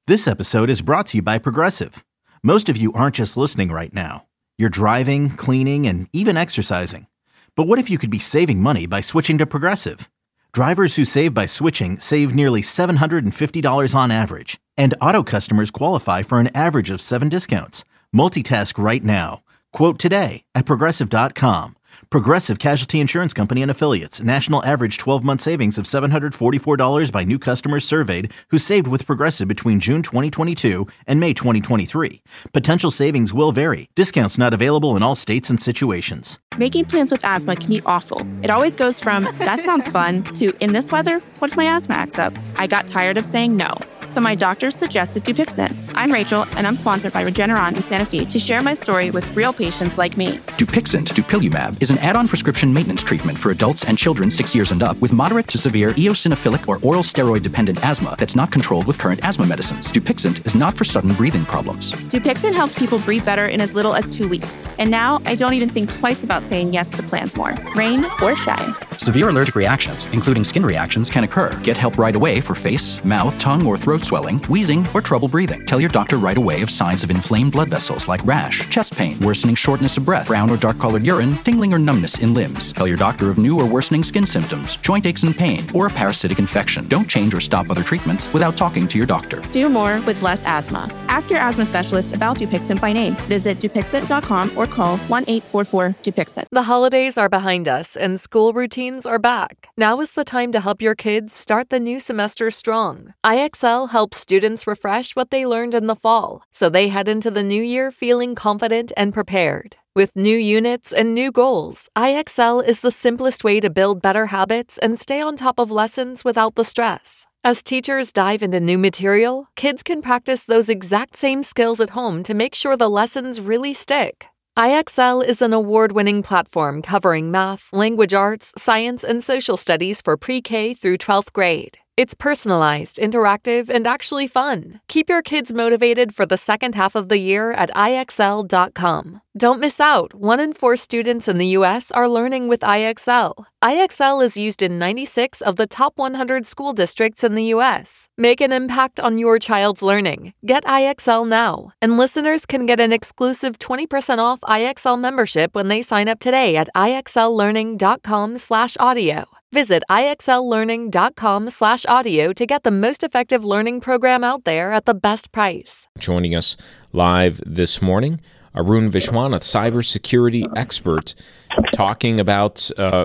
This episode is brought to you by Progressive. Most of you aren't just listening right now. You're driving, cleaning, and even exercising. But what if you could be saving money by switching to Progressive? Drivers who save by switching save nearly $750 on average. And auto customers qualify for an average of 7 discounts. Multitask right now. Quote today at Progressive.com. Progressive Casualty Insurance Company and Affiliates. National average 12-month savings of $744 by new customers surveyed who saved with Progressive between June 2022 and May 2023. Potential savings will vary. Discounts not available in all states and situations. Making plans with asthma can be awful. It always goes from, that sounds fun, to, in this weather, what if my asthma acts up? I got tired of saying no. So my doctor suggested Dupixent. I'm Rachel, and I'm sponsored by Regeneron in Santa Fe to share my story with real patients like me. Dupixent, dupilumab, is an add-on prescription maintenance treatment for adults and children 6 years and up with moderate to severe eosinophilic or oral steroid-dependent asthma that's not controlled with current asthma medicines. Dupixent is not for sudden breathing problems. Dupixent helps people breathe better in as little as 2 weeks. And now I don't even think twice about saying yes to plans more, rain or shine. Severe allergic reactions, including skin reactions, can occur. Get help right away for face, mouth, tongue, or throat swelling, wheezing, or trouble breathing. Tell your doctor right away of signs of inflamed blood vessels like rash, chest pain, worsening shortness of breath, brown or dark-colored urine, tingling or numbness in limbs. Tell your doctor of new or worsening skin symptoms, joint aches and pain, or a parasitic infection. Don't change or stop other treatments without talking to your doctor. Do more with less asthma. Ask your asthma specialist about Dupixent by name. Visit Dupixent.com or call 1-844-DUPIXENT. The holidays are behind us and school routines are back. Now is the time to help your kids start the new semester strong. IXL helps students refresh what they learned in the fall, so they head into the new year feeling confident and prepared. With new units and new goals, IXL is the simplest way to build better habits and stay on top of lessons without the stress. As teachers dive into new material, kids can practice those exact same skills at home to make sure the lessons really stick. IXL is an award-winning platform covering math, language arts, science, and social studies for pre-K through 12th grade. It's personalized, interactive, and actually fun. Keep your kids motivated for the second half of the year at IXL.com. Don't miss out. 1 in 4 students in the U.S. are learning with IXL. IXL is used in 96 of the top 100 school districts in the U.S. Make an impact on your child's learning. Get IXL now. And listeners can get an exclusive 20% off IXL membership when they sign up today at IXLlearning.com/audio. Visit IXLlearning.com/audio to get the most effective learning program out there at the best price. Joining us live this morning, Arun Vishwanath, cybersecurity expert, talking about,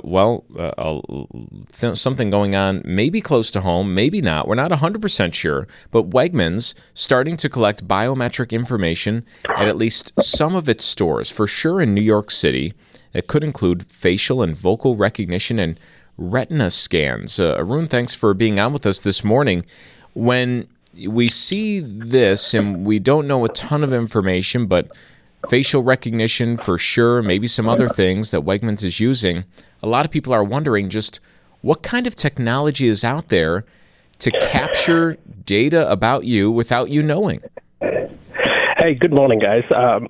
something going on maybe close to home, maybe not. We're not 100% sure, but Wegmans starting to collect biometric information at least some of its stores, for sure in New York City. It could include facial and vocal recognition and retina scans. Arun, thanks for being on with us this morning. When we see this, and we don't know a ton of information, but facial recognition for sure, maybe some other things that Wegmans is using, a lot of people are wondering just what kind of technology is out there to capture data about you without you knowing. Hey, good morning, guys.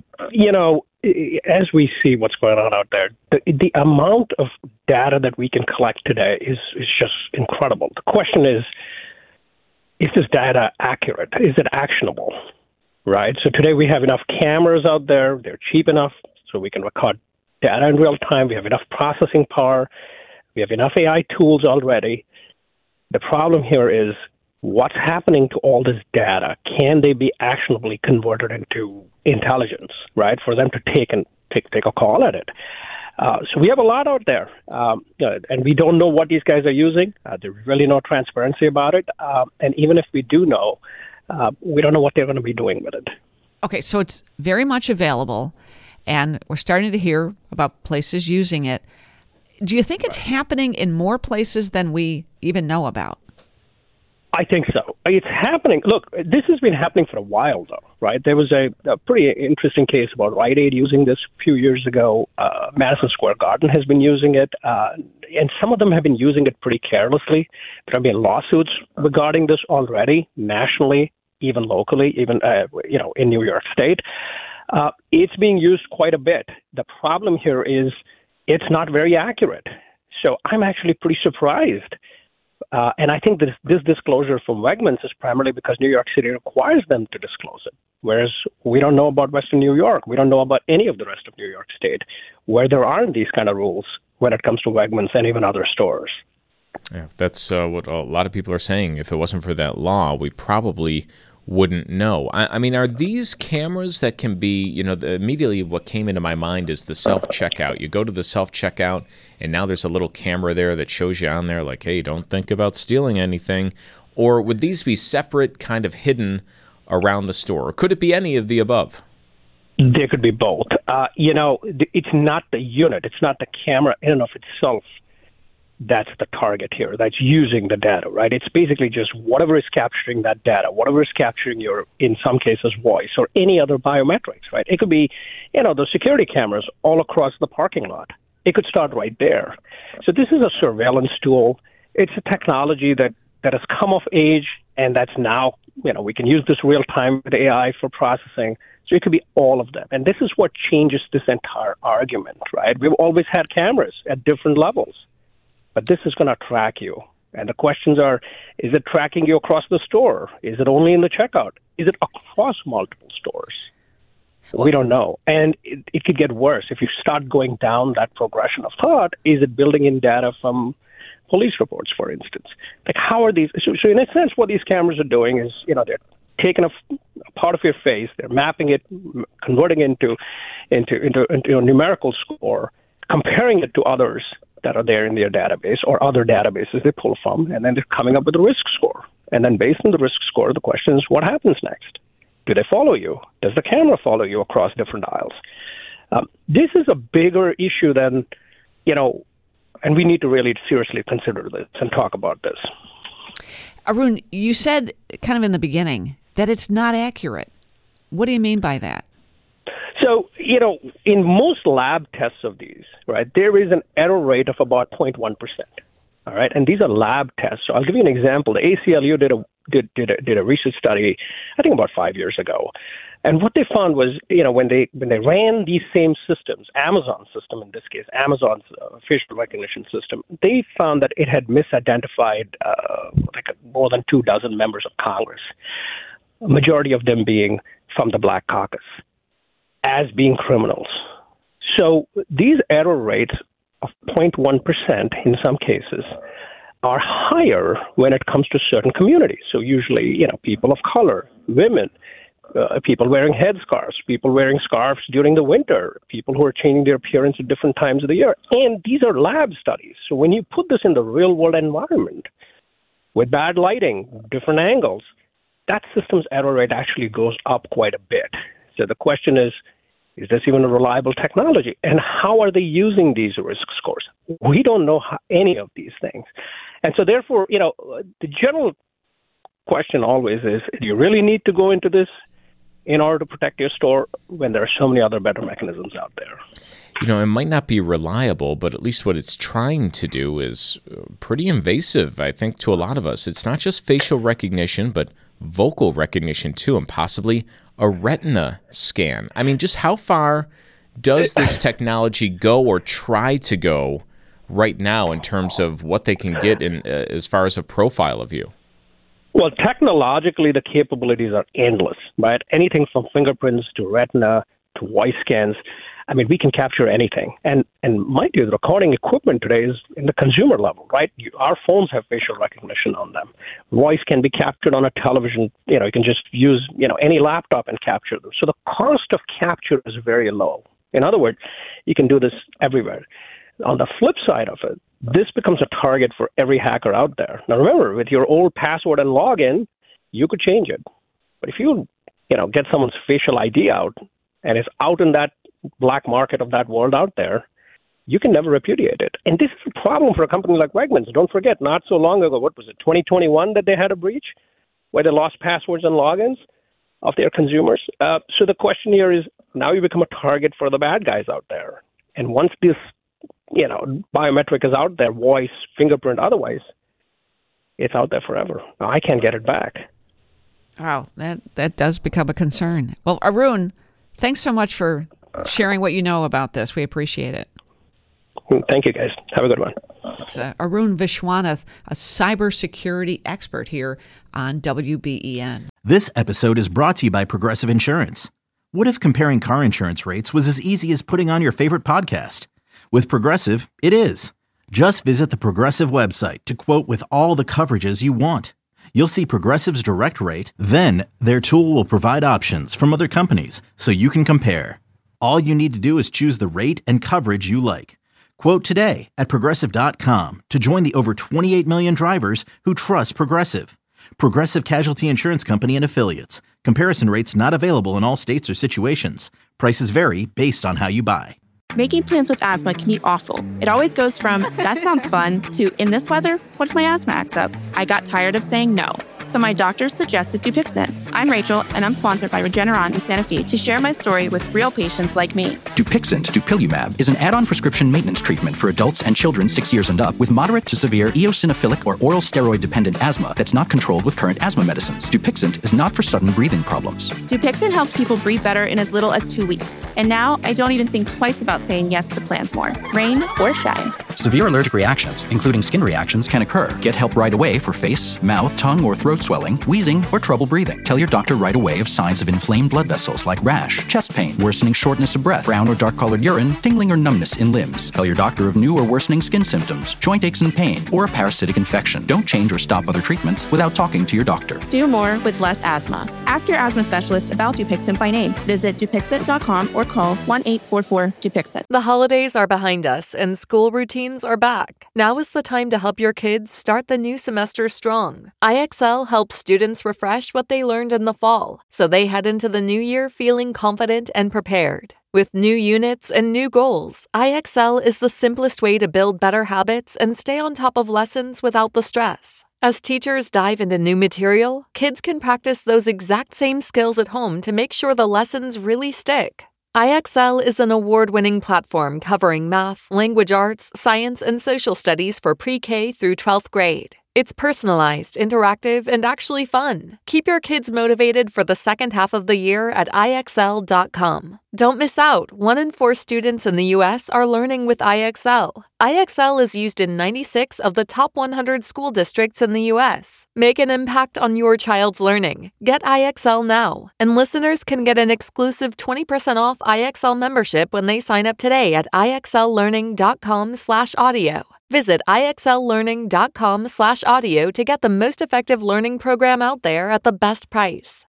As we see what's going on out there, the amount of data that we can collect today is just incredible. The question is this data accurate? Is it actionable? Right? So today we have enough cameras out there. They're cheap enough so we can record data in real time. We have enough processing power. We have enough AI tools already. The problem here is what's happening to all this data? Can they be actionably converted into intelligence, right, for them to take a call at it? So we have a lot out there, and we don't know what these guys are using. There's really no transparency about it. And even if we do know, we don't know what they're going to be doing with it. Okay, so it's very much available, and we're starting to hear about places using it. Do you think it's happening in more places than we even know about? I think so. It's happening. Look, this has been happening for a while, though, right? There was a pretty interesting case about Rite Aid using this a few years ago. Madison Square Garden has been using it, and some of them have been using it pretty carelessly. There have been lawsuits regarding this already, nationally, even locally, even in New York State. It's being used quite a bit. The problem here is it's not very accurate. So I'm actually pretty surprised And I think this disclosure from Wegmans is primarily because New York City requires them to disclose it, whereas we don't know about Western New York. We don't know about any of the rest of New York State, where there aren't these kind of rules when it comes to Wegmans and even other stores. Yeah, that's what a lot of people are saying. If it wasn't for that law, we probably wouldn't know. I mean, are these cameras that can be, immediately what came into my mind is the self-checkout. You go to the self-checkout, and now there's a little camera there that shows you on there like, hey, don't think about stealing anything. Or would these be separate, kind of hidden around the store? Or could it be any of the above? There could be both. It's not the unit. It's not the camera in and of itself that's the target here, that's using the data, right? It's basically just whatever is capturing that data, whatever is capturing your, in some cases, voice or any other biometrics, right? It could be, the security cameras all across the parking lot. It could start right there. So this is a surveillance tool. It's a technology that has come of age, and that's now, we can use this real time with AI for processing. So it could be all of them. And this is what changes this entire argument, right? We've always had cameras at different levels. But this is going to track you. And the questions are, is it tracking you across the store? Is it only in the checkout? Is it across multiple stores? We don't know. And it could get worse. If you start going down that progression of thought, is it building in data from police reports, for instance? Like, how are these? So in a sense, what these cameras are doing is, they're taking a part of your face, they're mapping it, converting it into a numerical score, comparing it to others that are there in their database or other databases they pull from, and then they're coming up with a risk score. And then based on the risk score, the question is, what happens next? Do they follow you? Does the camera follow you across different aisles? This is a bigger issue than, and we need to really seriously consider this and talk about this. Arun, you said kind of in the beginning that it's not accurate. What do you mean by that? So, in most lab tests of these, right, there is an error rate of about 0.1%. All right, and these are lab tests. So I'll give you an example. The ACLU did a research study, I think about 5 years ago, and what they found was, when they ran these same systems, Amazon's system in this case, Amazon's facial recognition system, they found that it had misidentified more than 24 members of Congress, a majority of them being from the Black Caucus, as being criminals. So these error rates of 0.1% in some cases are higher when it comes to certain communities. So usually, people of color, women, people wearing headscarves, people wearing scarves during the winter, people who are changing their appearance at different times of the year. And these are lab studies. So when you put this in the real world environment with bad lighting, different angles, that system's error rate actually goes up quite a bit. So the question is this even a reliable technology? And how are they using these risk scores? We don't know any of these things. And so therefore, the general question always is, do you really need to go into this in order to protect your store when there are so many other better mechanisms out there? It might not be reliable, but at least what it's trying to do is pretty invasive, I think, to a lot of us. It's not just facial recognition, but vocal recognition too, and possibly a retina scan. I mean, just how far does this technology go or try to go right now in terms of what they can get in as far as a profile of you? Well, technologically, the capabilities are endless, right? Anything from fingerprints to retina to voice scans. I mean, we can capture anything. And mind you, the recording equipment today is in the consumer level, right? Our phones have facial recognition on them. Voice can be captured on a television. You can just use, any laptop and capture them. So the cost of capture is very low. In other words, you can do this everywhere. On the flip side of it, this becomes a target for every hacker out there. Now, remember, with your old password and login, you could change it. But if you, get someone's facial ID out and it's out in that black market of that world out there, you can never repudiate it. And this is a problem for a company like Wegmans. Don't forget, not so long ago, what was it, 2021 that they had a breach where they lost passwords and logins of their consumers? So the question here is, now you become a target for the bad guys out there. And once this, biometric is out there, voice, fingerprint, otherwise, it's out there forever. Now, I can't get it back. Wow, that does become a concern. Well, Arun, thanks so much for sharing what you know about this. We appreciate it. Thank you, guys. Have a good one. It's Arun Vishwanath, a cybersecurity expert here on WBEN. This episode is brought to you by Progressive Insurance. What if comparing car insurance rates was as easy as putting on your favorite podcast? With Progressive, it is. Just visit the Progressive website to quote with all the coverages you want. You'll see Progressive's direct rate, then their tool will provide options from other companies so you can compare. All you need to do is choose the rate and coverage you like. Quote today at Progressive.com to join the over 28 million drivers who trust Progressive. Progressive Casualty Insurance Company and Affiliates. Comparison rates not available in all states or situations. Prices vary based on how you buy. Making plans with asthma can be awful. It always goes from, that sounds fun, to, in this weather, what if my asthma acts up? I got tired of saying no, so my doctor suggested Dupixent. I'm Rachel, and I'm sponsored by Regeneron in Santa Fe to share my story with real patients like me. Dupixent, dupilumab, is an add-on prescription maintenance treatment for adults and children 6 years and up with moderate to severe eosinophilic or oral steroid-dependent asthma that's not controlled with current asthma medicines. Dupixent is not for sudden breathing problems. Dupixent helps people breathe better in as little as 2 weeks. And now I don't even think twice about saying yes to plans more, rain or shine. Severe allergic reactions, including skin reactions, can occur. Get help right away for face, mouth, tongue, or throat swelling, wheezing, or trouble breathing. Tell your doctor right away of signs of inflamed blood vessels like rash, chest pain, worsening shortness of breath, brown or dark-colored urine, tingling or numbness in limbs. Tell your doctor of new or worsening skin symptoms, joint aches and pain, or a parasitic infection. Don't change or stop other treatments without talking to your doctor. Do more with less asthma. Ask your asthma specialist about Dupixent by name. Visit Dupixent.com or call 1-844-DUPIXENT. The holidays are behind us and school routines are back. Now is the time to help your kids start the new semester strong. IXL helps students refresh what they learned in the fall, so they head into the new year feeling confident and prepared. With new units and new goals, IXL is the simplest way to build better habits and stay on top of lessons without the stress. As teachers dive into new material, kids can practice those exact same skills at home to make sure the lessons really stick. IXL is an award-winning platform covering math, language arts, science, and social studies for pre-K through 12th grade. It's personalized, interactive, and actually fun. Keep your kids motivated for the second half of the year at IXL.com. Don't miss out. 1 in 4 students in the U.S. are learning with IXL. IXL is used in 96 of the top 100 school districts in the U.S. Make an impact on your child's learning. Get IXL now. And listeners can get an exclusive 20% off IXL membership when they sign up today at IXLlearning.com/audio. Visit IXLlearning.com/audio to get the most effective learning program out there at the best price.